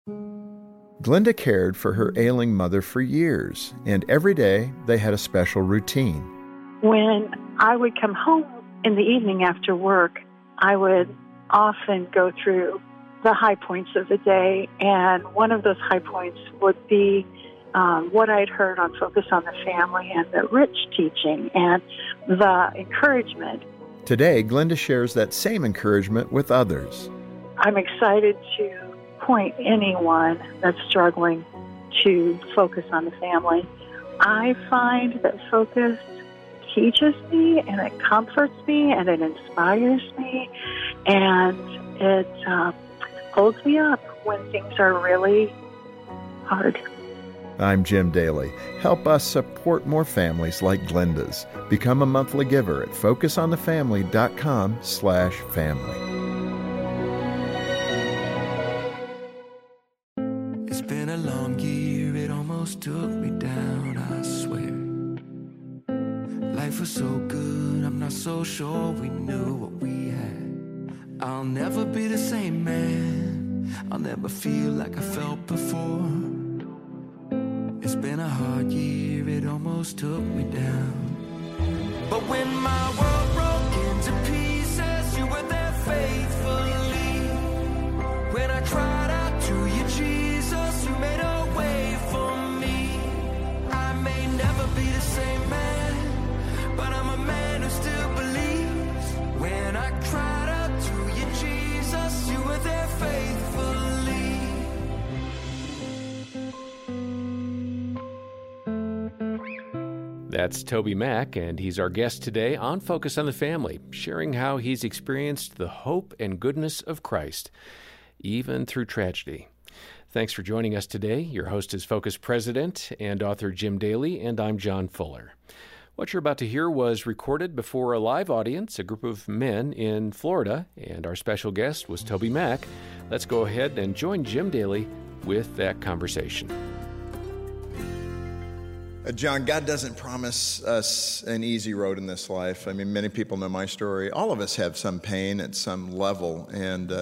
Glenda cared for her ailing mother for years, and every day they had a special routine. When I would come home in the evening after work, I would often go through the high points of the day, and one of those high points would be what I'd heard on Focus on the Family and the Rich teaching and the encouragement. Today, Glenda shares that same encouragement with others. I'm excited to point anyone that's struggling to focus on the family. I find that Focus teaches me, and it comforts me, and it inspires me, and it holds me up when things are really hard. I'm Jim Daly. Help us support more families like Glenda's. Become a monthly giver at focusonthefamily.com/family. It's been a long year, it almost took me down, I swear. Life was so good, I'm not so sure we knew what we had. I'll never be the same man, I'll never feel like I felt before. It's been a hard year, it almost took me down. But when my world broke into pieces, you were there faithfully. When I cried out to you, Jesus, you made a way for me. I may never be the same man, but I'm a man who still believes. When I cried out to you, Jesus, you were there faithfully. That's Toby Mac, and he's our guest today on Focus on the Family, sharing how he's experienced the hope and goodness of Christ, even through tragedy. Thanks for joining us today. Your host is Focus President and author Jim Daly, and I'm John Fuller. What you're about to hear was recorded before a live audience, a group of men in Florida, and our special guest was Toby Mac. Let's go ahead and join Jim Daly with that conversation. John, God doesn't promise us an easy road in this life. I mean, many people know my story. All of us have some pain at some level, and,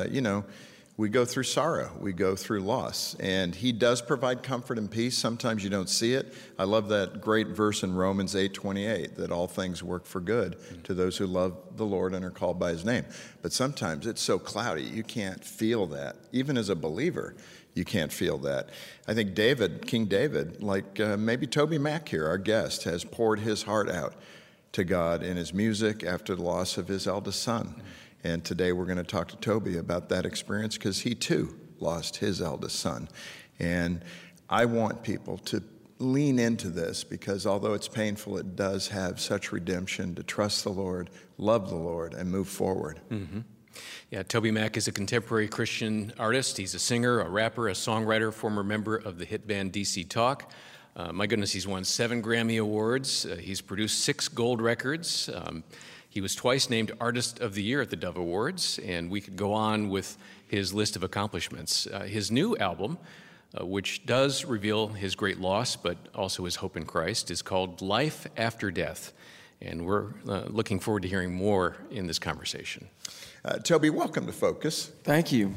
we go through sorrow. We go through loss, and He does provide comfort and peace. Sometimes you don't see it. I love that great verse in Romans 8:28, that all things work for good to those who love the Lord and are called by His name. But sometimes it's so cloudy, you can't feel that. Even as a believer, you can't feel that. I think King David, like maybe Toby Mac here, our guest, has poured his heart out to God in his music after the loss of his eldest son. And today we're going to talk to Toby about that experience because he too lost his eldest son. And I want people to lean into this because although it's painful, it does have such redemption to trust the Lord, love the Lord, and move forward. Mm-hmm. Yeah, Toby Mac is a contemporary Christian artist. He's a singer, a rapper, a songwriter, former member of the hit band DC Talk. My goodness, he's won 7 Grammy Awards. He's produced 6 gold records. He was twice named Artist of the Year at the Dove Awards, and we could go on with his list of accomplishments. His new album, which does reveal his great loss, but also his hope in Christ, is called Life After Death, and we're looking forward to hearing more in this conversation. Toby, welcome to Focus. Thank you.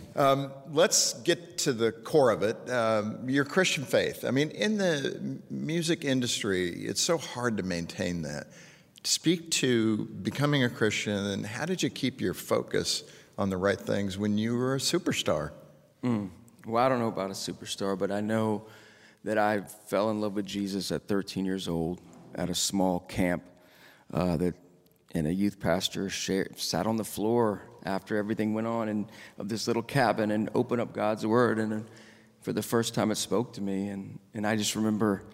Let's get to the core of it, your Christian faith. I mean, in the music industry, it's so hard to maintain that. Speak to becoming a Christian, and how did you keep your focus on the right things when you were a superstar? Well, I don't know about a superstar, but I know that I fell in love with Jesus at 13 years old at a small camp and a youth pastor sat on the floor after everything went on of this little cabin and opened up God's Word, and for the first time it spoke to me, and I just remember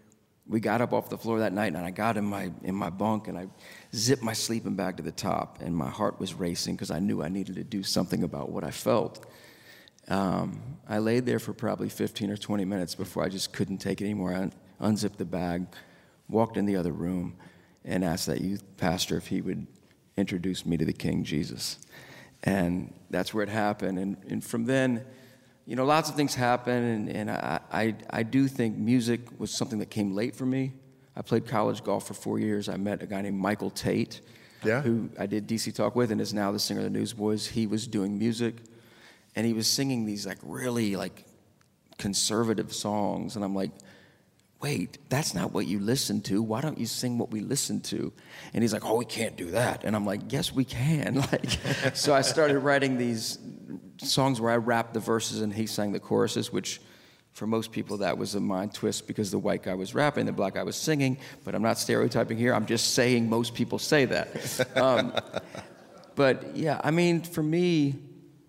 we got up off the floor that night, and I got in my bunk, and I zipped my sleeping bag to the top, and my heart was racing because I knew I needed to do something about what I felt. I laid there for probably 15 or 20 minutes before I just couldn't take it anymore. I unzipped the bag, walked in the other room, and asked that youth pastor if he would introduce me to the King Jesus. And that's where it happened. And from then, lots of things happen, and I do think music was something that came late for me. I played college golf for 4 years. I met a guy named Michael Tate, who I did DC Talk with and is now the singer of the Newsboys. He was doing music, and he was singing these really conservative songs. And I'm like, wait, that's not what you listen to. Why don't you sing what we listen to? And he's like, oh, we can't do that. And I'm like, yes, we can. So I started writing these songs where I rapped the verses and he sang the choruses, which for most people that was a mind twist because the white guy was rapping, the black guy was singing. But I'm not stereotyping here. I'm just saying most people say that. But yeah, I mean, for me,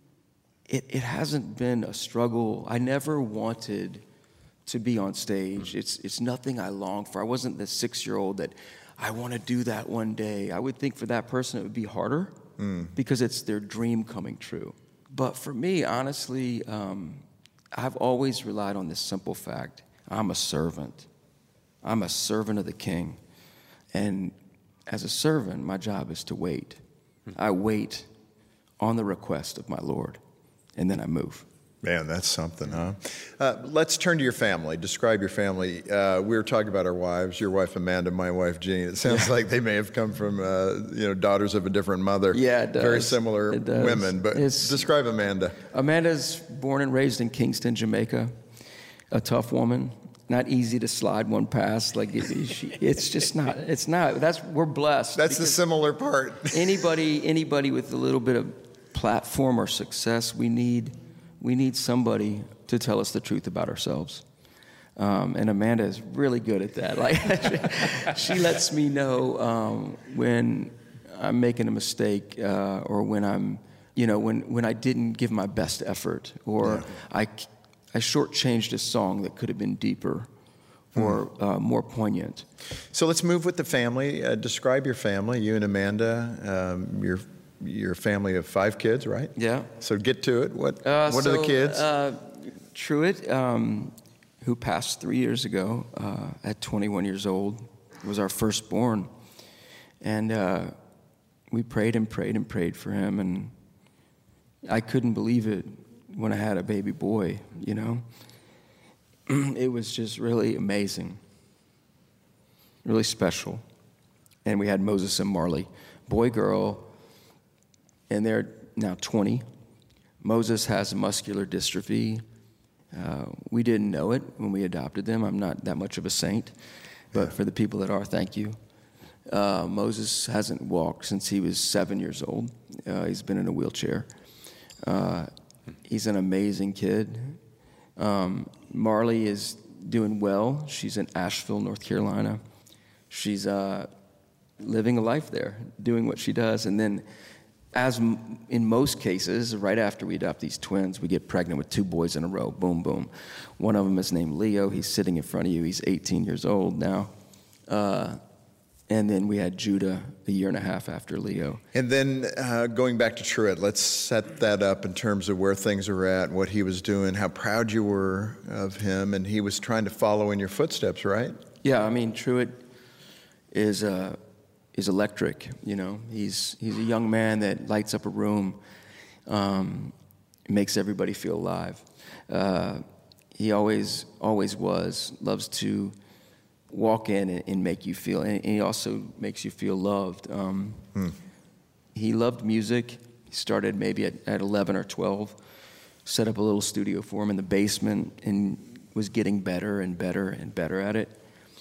it hasn't been a struggle. I never wanted to be on stage. It's nothing I long for. I wasn't the 6-year-old that I want to do that one day. I would think for that person it would be harder because it's their dream coming true. But for me, honestly, I've always relied on this simple fact. I'm a servant. I'm a servant of the King. And as a servant, my job is to wait. I wait on the request of my Lord, and then I move. Man, that's something, huh? Let's turn to your family. Describe your family. We were talking about our wives, your wife Amanda, my wife Jean. It sounds like they may have come from, daughters of a different mother. Yeah, it does. Very similar women, but describe Amanda. Amanda's born and raised in Kingston, Jamaica. A tough woman. Not easy to slide one past. It's just not. It's not. We're blessed. That's the similar part. Anybody with a little bit of platform or success, we need somebody to tell us the truth about ourselves. And Amanda is really good at that. She lets me know when I'm making a mistake or when I'm, when I didn't give my best effort or I shortchanged a song that could have been deeper or more poignant. So let's move with the family. Describe your family, you and Amanda, your family of 5 kids, right? Yeah. So get to it. What are the kids? Truett, who passed 3 years ago at 21 years old, was our firstborn. And we prayed and prayed and prayed for him. And I couldn't believe it when I had a baby boy, It was just really amazing, really special. And we had Moses and Marley, boy, girl, and they're now 20. Moses has muscular dystrophy. We didn't know it when we adopted them. I'm not that much of a saint, but for the people that are, thank you. Moses hasn't walked since he was 7 years old. He's been in a wheelchair. He's an amazing kid. Marley is doing well. She's in Asheville, North Carolina. She's living a life there, doing what she does. And then, as in most cases, right after we adopt these twins, we get pregnant with 2 boys in a row. Boom, boom. One of them is named Leo. He's sitting in front of you. He's 18 years old now. And then we had Judah a year and a half after Leo. And then going back to Truett, let's set that up in terms of where things are at, what he was doing, how proud you were of him, and he was trying to follow in your footsteps, right? Yeah, I mean, Truett is electric, He's a young man that lights up a room, makes everybody feel alive. He always was, loves to walk in and make you feel, and he also makes you feel loved. He loved music. He started maybe at 11 or 12, set up a little studio for him in the basement, and was getting better and better and better at it.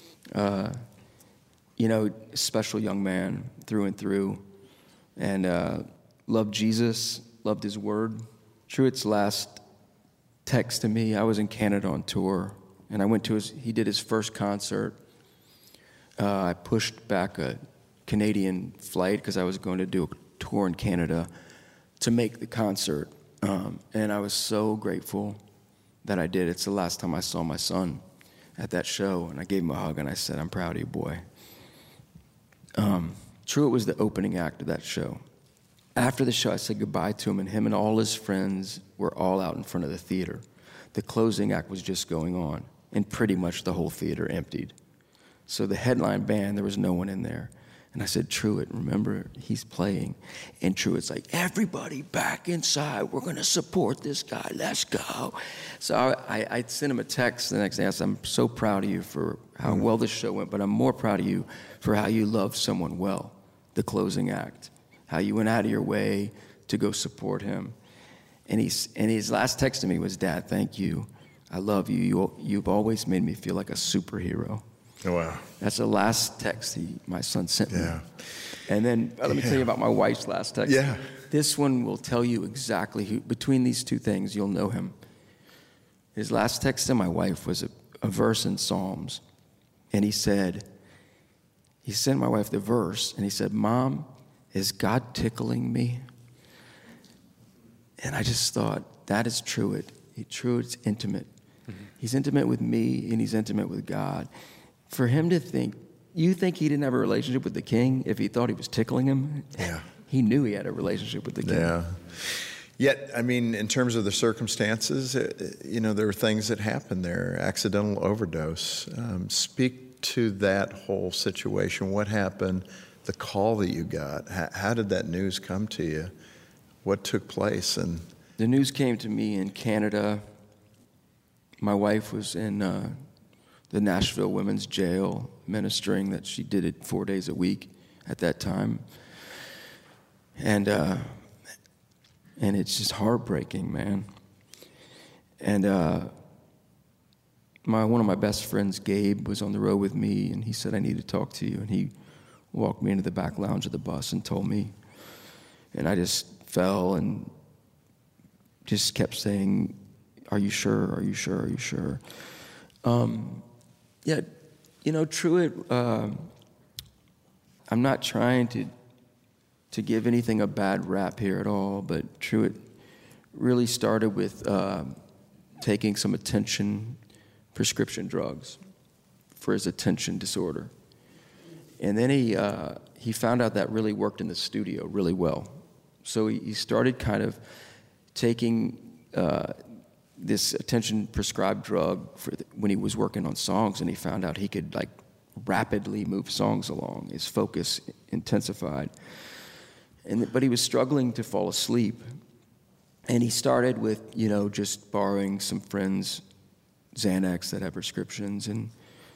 Special young man through and through, and loved Jesus, loved his word. Truett's last text to me, I was in Canada on tour, and I went to he did his first concert. I pushed back a Canadian flight because I was going to do a tour in Canada to make the concert. And I was so grateful that I did. It's the last time I saw my son at that show, and I gave him a hug, and I said, I'm proud of you, boy. Truett was the opening act of that show. After the show, I said goodbye to him, and him and all his friends were all out in front of the theater. The closing act was just going on, and pretty much the whole theater emptied. So the headline band, there was no one in there. And I said, Truett, remember, he's playing. And Truett's like, everybody back inside. We're going to support this guy. Let's go. So I sent him a text the next day. I said, I'm so proud of you for how well this show went, but I'm more proud of you for how you loved someone well, the closing act, how you went out of your way to go support him. And his last text to me was, Dad, thank you. I love you. You've always made me feel like a superhero. Oh, wow. That's the last text my son sent me. Yeah. And then let me tell you about my wife's last text. Yeah. This one will tell you exactly who, between these two things, you'll know him. His last text to my wife was a verse in Psalms. And he sent my wife the verse, and he said, Mom, is God tickling me? And I just thought, that is Truett. Truett's intimate. Mm-hmm. He's intimate with me, and he's intimate with God. For him to think, you think he didn't have a relationship with the king if he thought he was tickling him? Yeah. He knew he had a relationship with the king. Yeah. Yet, I mean, in terms of the circumstances, there were things that happened there, accidental overdose. Speak to that whole situation. What happened? The call that you got. How did that news come to you? What took place? And the news came to me in Canada. My wife was in the Nashville Women's Jail ministering. That she did it 4 days a week at that time. And it's just heartbreaking, man. And one of my best friends, Gabe, was on the road with me, and he said, I need to talk to you. And he walked me into the back lounge of the bus and told me. And I just fell and just kept saying, are you sure? Are you sure? Are you sure? Truett, I'm not trying to give anything a bad rap here at all, but Truett really started with taking some prescription drugs for his attention disorder. And then he found out that really worked in the studio really well. So he started kind of taking this attention prescribed drug when he was working on songs, and he found out he could like rapidly move songs along. His focus intensified. But he was struggling to fall asleep. And he started with, just borrowing some friends' Xanax that have prescriptions. And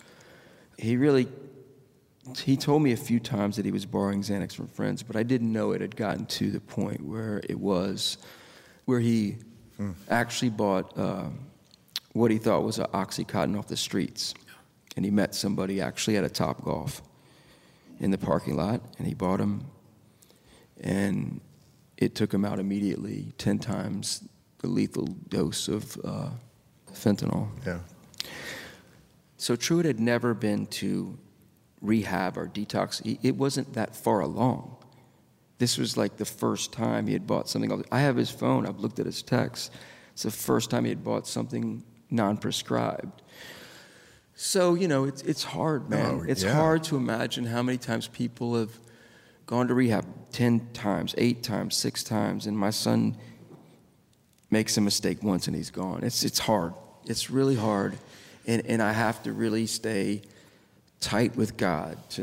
he told me a few times that he was borrowing Xanax from friends, but I didn't know it had gotten to the point where he actually bought what he thought was an Oxycontin off the streets. And he met somebody actually at a Topgolf in the parking lot, and he bought him. And it took him out immediately, 10 times the lethal dose of fentanyl. Yeah. So Truett had never been to rehab or detox. It wasn't that far along. This was like the first time he had bought something. I have his phone. I've looked at his texts. It's the first time he had bought something non-prescribed. So, it's hard, man. It's hard to imagine how many times people have gone to rehab 10 times, 8 times, 6 times, and my son makes a mistake once and he's gone. It's hard. It's really hard. And I have to really stay tight with God to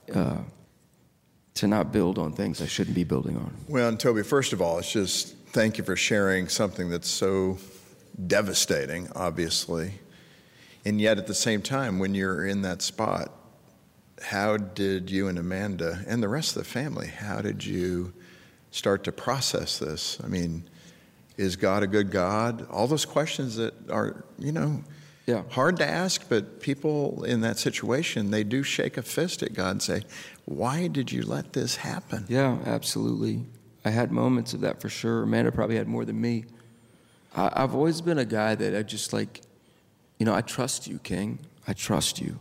not build on things I shouldn't be building on. Well, and Toby, first of all, it's just thank you for sharing something that's so devastating, obviously. And yet at the same time, when you're in that spot, how did you and Amanda and the rest of the family, how did you start to process this? I mean, is God a good God? All those questions that are, hard to ask, but people in that situation, they do shake a fist at God and say, why did you let this happen? Yeah, absolutely. I had moments of that for sure. Amanda probably had more than me. I've always been a guy that I just like, I trust you, King. I trust you.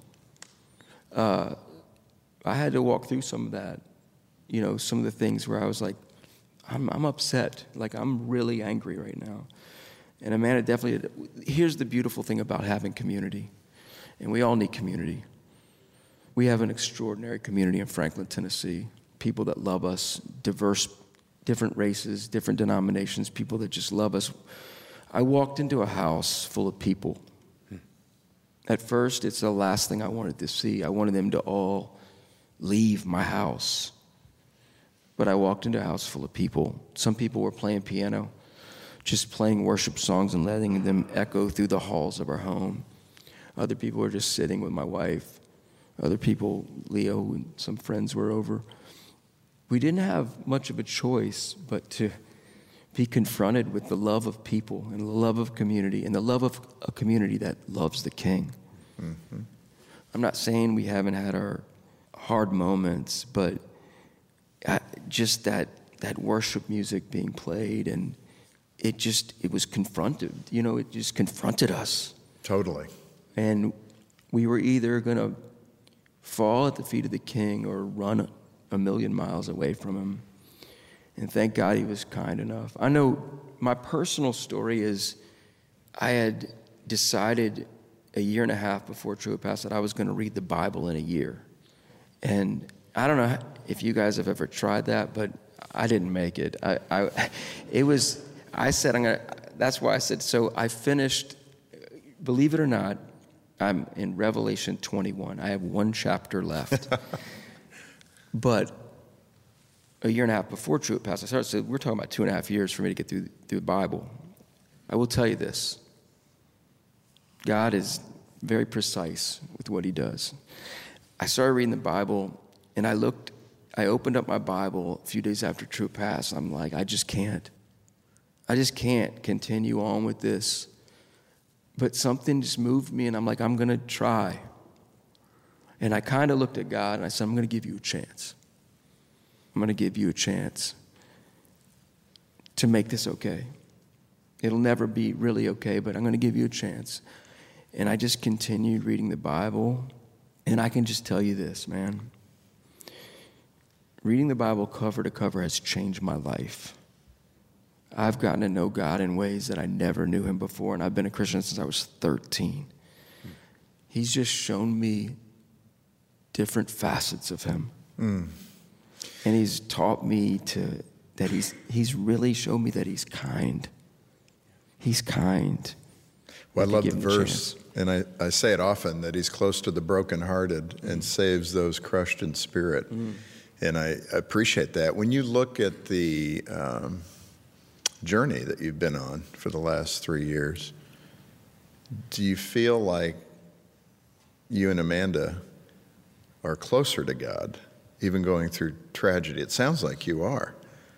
I had to walk through some of that, some of the things where I was like, I'm upset. Like, I'm really angry right now. And Amanda definitely, here's the beautiful thing about having community. And we all need community. We have an extraordinary community in Franklin, Tennessee. People that love us, diverse, different races, different denominations, people that just love us. I walked into a house full of people. At first, it's the last thing I wanted to see. I wanted them to all leave my house. But I walked into a house full of people. Some people were playing piano, just playing worship songs and letting them echo through the halls of our home. Other people were just sitting with my wife. Other people, Leo and some friends were over. We didn't have much of a choice but to be confronted with the love of people and the love of community and the love of a community that loves the King. Mm-hmm. I'm not saying we haven't had our hard moments, but just that worship music being played, and it was confronted. It just confronted us. Totally. And we were either going to fall at the feet of the King or run a million miles away from him. And thank God he was kind enough. I know my personal story is I had decided a year and a half before Truett passed that I was going to read the Bible in a year. And I don't know if you guys have ever tried that, but I didn't make it. That's why I said, so I finished, believe it or not, I'm in Revelation 21. I have one chapter left. But a year and a half before Truett passed, I started, so we're talking about 2.5 years for me to get through the Bible. I will tell you this. God is very precise with what he does. I started reading the Bible, and I opened up my Bible a few days after Truett passed. I'm like, I just can't continue on with this. But something just moved me, and I'm like, I'm going to try. And I kind of looked at God, and I said, I'm going to give you a chance. I'm going to give you a chance to make this okay. It'll never be really okay, but I'm going to give you a chance. And I just continued reading the Bible, and I can just tell you this, man. Reading the Bible cover to cover has changed my life. I've gotten to know God in ways that I never knew him before, and I've been a Christian since I was 13. He's just shown me different facets of him. And he's taught me that he's really shown me that he's kind. He's kind. Well, I love the verse, and I say it often, that he's close to the brokenhearted and saves those crushed in spirit. And I appreciate that. When you look at the journey that you've been on for the last 3 years, do you feel like you and Amanda are closer to God, even going through tragedy? It sounds like you are.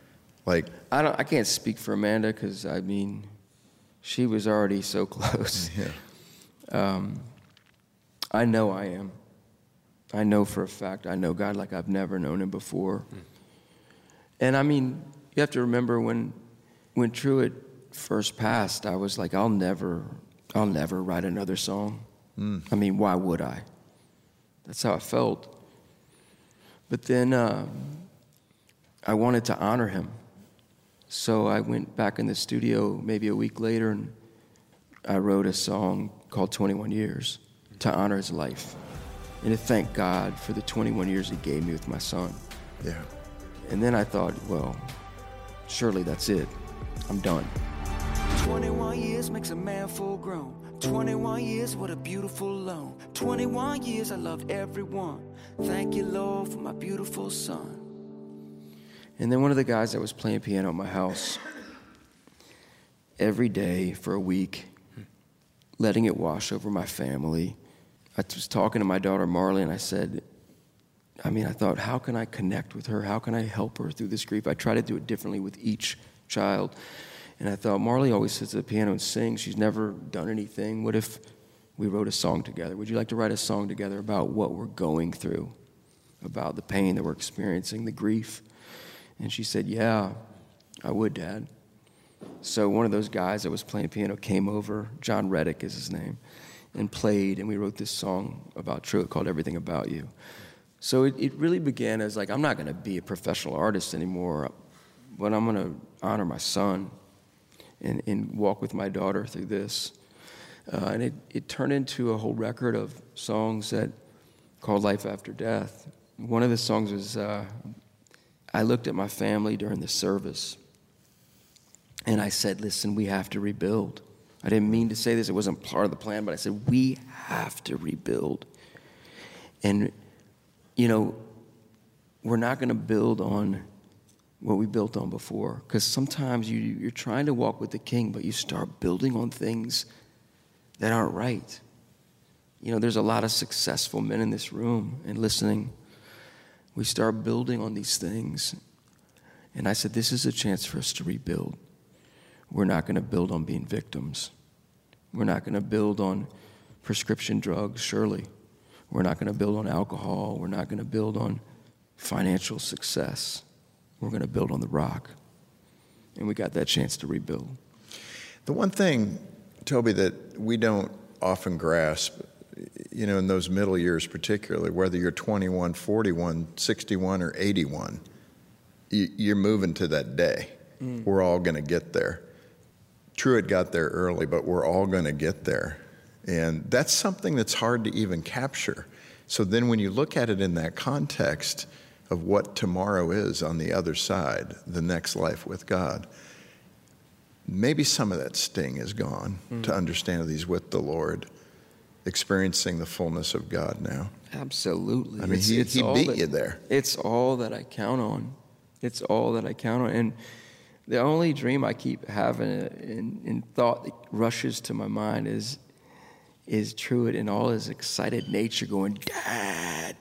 I can't speak for Amanda, because she was already so close. Yeah. I know I am. I know for a fact I know God like I've never known him before. And you have to remember when Truett first passed, I was like, I'll never write another song. Why would I? That's how I felt. But then I wanted to honor him. So I went back in the studio maybe a week later, and I wrote a song called 21 Years to honor his life and to thank God for the 21 years he gave me with my son. Yeah. And then I thought, well, surely that's it. I'm done. 21 years makes a man full grown. 21 years, what a beautiful loan. 21 years, I loved everyone. Thank you, Lord, for my beautiful son. And then one of the guys that was playing piano at my house, every day for a week, letting it wash over my family. I was talking to my daughter Marley, and I said, I thought, how can I connect with her? How can I help her through this grief? I try to do it differently with each child. And I thought, Marley always sits at the piano and sings. She's never done anything. What if we wrote a song together? Would you like to write a song together about what we're going through, about the pain that we're experiencing, the grief? And she said, yeah, I would, Dad. So one of those guys that was playing piano came over, John Reddick is his name, and played, and we wrote this song about Truett called Everything About You. So it really began as I'm not going to be a professional artist anymore, but I'm going to honor my son and walk with my daughter through this. And it turned into a whole record of songs called Life After Death. One of the songs was, I looked at my family during the service, and I said, listen, we have to rebuild. I didn't mean to say this. It wasn't part of the plan, but I said, we have to rebuild. And, we're not going to build on what we built on before, because sometimes you're trying to walk with the King, but you start building on things that aren't right. There's a lot of successful men in this room and listening. We start building on these things. And I said, this is a chance for us to rebuild. we're not going to build on being victims. We're not going to build on prescription drugs, surely. We're not going to build on alcohol. We're not going to build on financial success. We're going to build on the rock. And we got that chance to rebuild. The one thing, Toby, that we don't often grasp, in those middle years particularly, whether you're 21, 41, 61, or 81, you're moving to that day. We're all going to get there. Truett got there early, but we're all going to get there. And that's something that's hard to even capture. So then when you look at it in that context of what tomorrow is on the other side, the next life with God, maybe some of that sting is gone to understand that he's with the Lord, experiencing the fullness of God now. Absolutely. I mean, he beat you there. It's all that I count on. It's all that I count on. And the only dream I keep having in thought that rushes to my mind is Truett in all his excited nature going, Dad.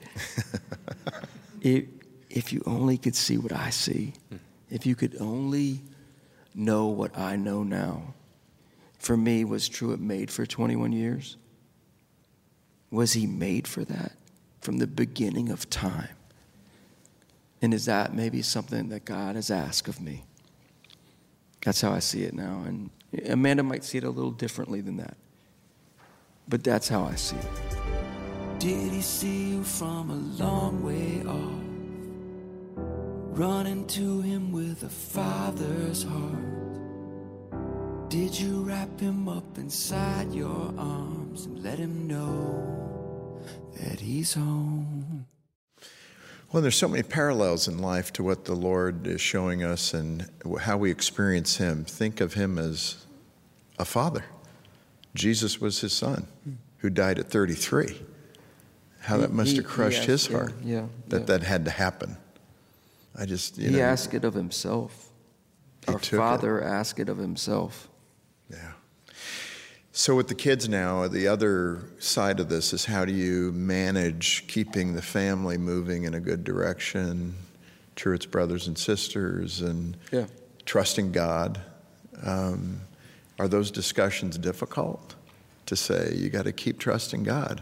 If you only could see what I see, if you could only know what I know now. For me, was Truett made for 21 years? Was he made for that from the beginning of time? And is that maybe something that God has asked of me? That's how I see it now. And Amanda might see it a little differently than that. But that's how I see it. Did he see you from a long way off? Running to him with a father's heart. Did you wrap him up inside your arms and let him know that he's home? Well, there's so many parallels in life to what the Lord is showing us and how we experience him. Think of him as a father. Jesus was his son who died at 33. How that must have crushed his heart that had to happen. He asked it of himself. Our Father asked it of himself. Yeah. So with the kids now, the other side of this is how do you manage keeping the family moving in a good direction, Truett's brothers and sisters, and trusting God. Are those discussions difficult to say, you got to keep trusting God?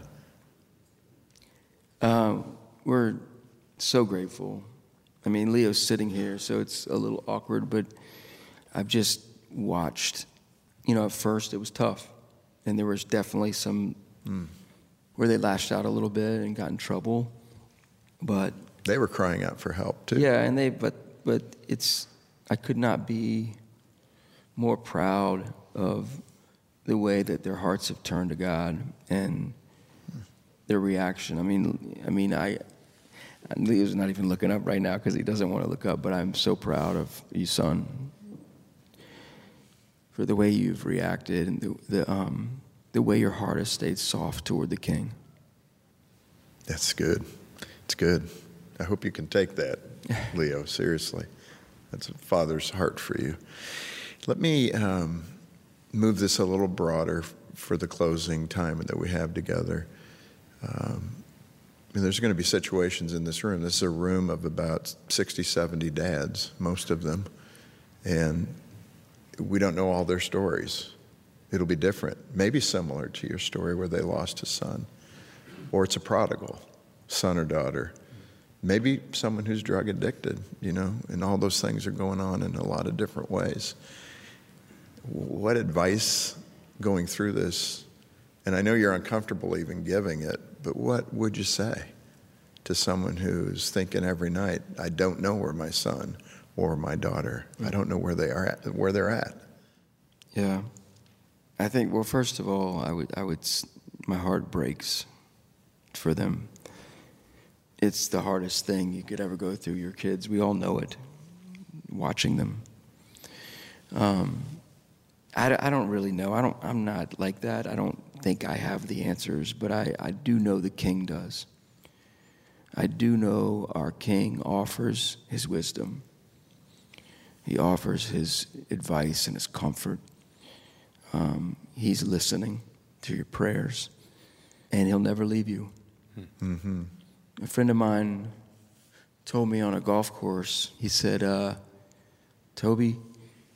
We're so grateful. I mean, Leo's sitting here, so it's a little awkward, but I've just watched. At first it was tough, and there was definitely some where they lashed out a little bit and got in trouble, but they were crying out for help too. Yeah, and but I could not be more proud of the way that their hearts have turned to God and their reaction. I mean, Leo's not even looking up right now because he doesn't want to look up, but I'm so proud of you, son, for the way you've reacted and the way your heart has stayed soft toward the King. That's good. It's good. I hope you can take that, Leo, seriously. That's a father's heart for you. Let me move this a little broader for the closing time that we have together. There's going to be situations in this room. This is a room of about 60, 70 dads, most of them. And we don't know all their stories. It'll be different, maybe similar to your story where they lost a son. Or it's a prodigal, son or daughter. Maybe someone who's drug addicted, and all those things are going on in a lot of different ways. What advice going through this, and I know you're uncomfortable even giving it, but what would you say to someone who's thinking every night, I don't know where my son or my daughter, I don't know where they're at? Yeah. I think, well, first of all, my heart breaks for them. It's the hardest thing you could ever go through, your kids. We all know it, watching them. I don't really know. I'm not like that. I don't think I have the answers, but I do know the King does. I do know our King offers his wisdom. He offers his advice and his comfort. He's listening to your prayers, and he'll never leave you. Mm-hmm. A friend of mine told me on a golf course, he said, Toby,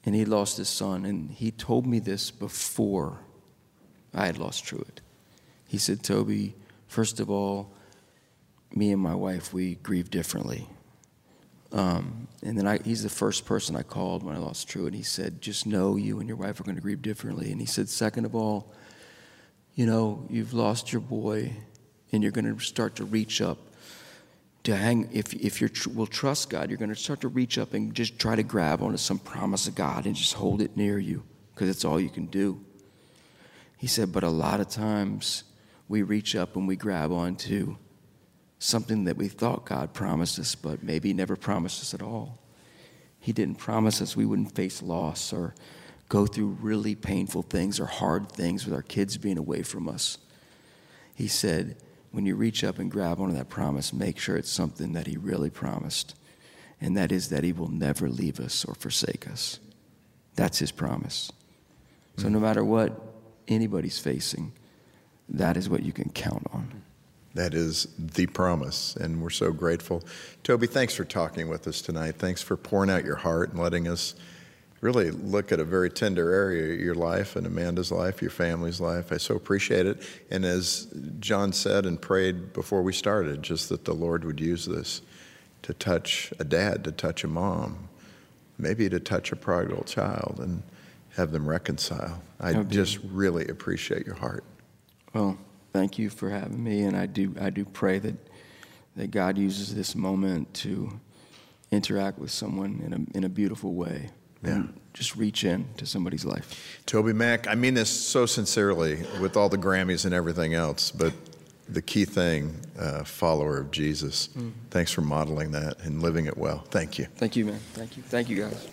and he lost his son. And he told me this before I had lost Truett. He said, Toby, first of all, me and my wife, we grieve differently. And then he's the first person I called when I lost Truett. He said, just know you and your wife are going to grieve differently. And he said, second of all, you know, you've lost your boy, and you're going to start to reach up to hang. If you will trust God, you're going to start to reach up and just try to grab onto some promise of God and just hold it near you, because it's all you can do. He said, but a lot of times we reach up and we grab onto something that we thought God promised us, but maybe He never promised us at all. He didn't promise us we wouldn't face loss or go through really painful things or hard things with our kids being away from us. He said, when you reach up and grab onto that promise, make sure it's something that He really promised, and that is that He will never leave us or forsake us. That's His promise. So no matter what anybody's facing, that is what you can count on. That is the promise, and we're so grateful. Toby, thanks for talking with us tonight. Thanks for pouring out your heart and letting us really look at a very tender area of your life and Amanda's life, your family's life. I so appreciate it. And as John said and prayed before we started, just that the Lord would use this to touch a dad, to touch a mom, maybe to touch a prodigal child and have them reconcile. I just really appreciate your heart. Well, thank you for having me, and I do pray that God uses this moment to interact with someone in a beautiful way. Yeah. And just reach in to somebody's life. Toby Mac, I mean this so sincerely with all the Grammys and everything else, but the key thing, follower of Jesus. Thanks for modeling that and living it well. Thank you. Thank you, man. Thank you. Thank you, guys.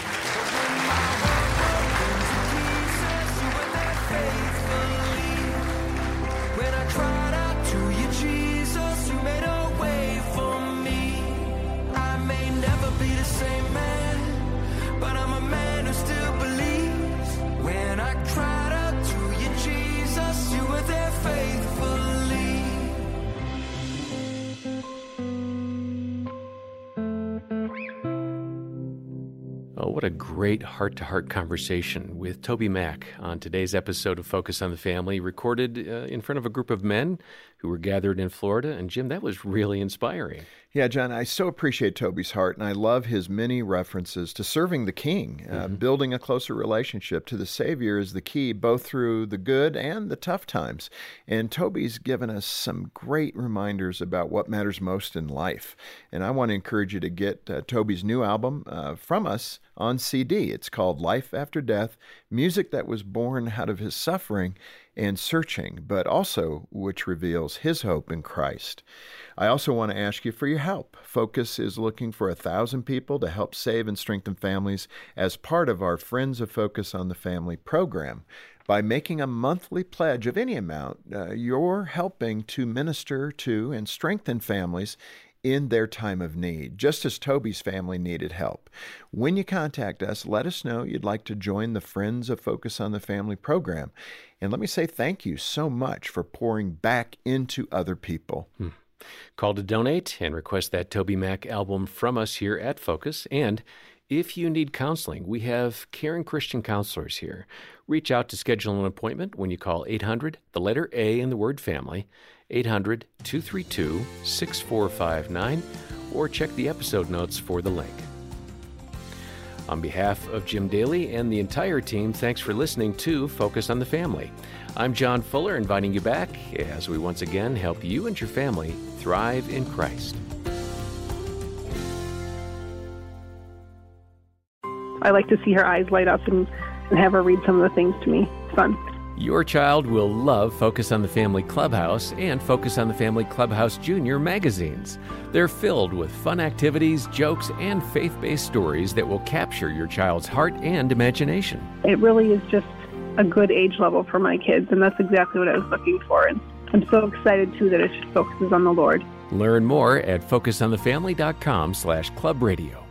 What a great heart-to-heart conversation with Toby Mac on today's episode of Focus on the Family, recorded in front of a group of men who were gathered in Florida. And Jim, that was really inspiring. Yeah, John, I so appreciate Toby's heart, and I love his many references to serving the King. Building a closer relationship to the Savior is the key, both through the good and the tough times. And Toby's given us some great reminders about what matters most in life. And I want to encourage you to get Toby's new album from us on CD. It's called Life After Death, music that was born out of his suffering and searching, but also which reveals his hope in Christ. I also want to ask you for your help. Focus is looking for 1,000 people to help save and strengthen families as part of our Friends of Focus on the Family program. By making a monthly pledge of any amount, you're helping to minister to and strengthen families in their time of need, just as Toby's family needed help. When you contact us, let us know you'd like to join the Friends of Focus on the Family program. And let me say thank you so much for pouring back into other people. Call to donate and request that Toby Mac album from us here at Focus. And if you need counseling, we have caring Christian counselors here. Reach out to schedule an appointment when you call 800, the letter A in the word family, 800-232-6459, or check the episode notes for the link. On behalf of Jim Daly and the entire team, thanks for listening to Focus on the Family. I'm John Fuller, inviting you back as we once again help you and your family thrive in Christ. I like to see her eyes light up and have her read some of the things to me. It's fun. Your child will love Focus on the Family Clubhouse and Focus on the Family Clubhouse Junior magazines. They're filled with fun activities, jokes, and faith-based stories that will capture your child's heart and imagination. It really is just a good age level for my kids, and that's exactly what I was looking for. And I'm so excited, too, that it just focuses on the Lord. Learn more at focusonthefamily.com/clubradio.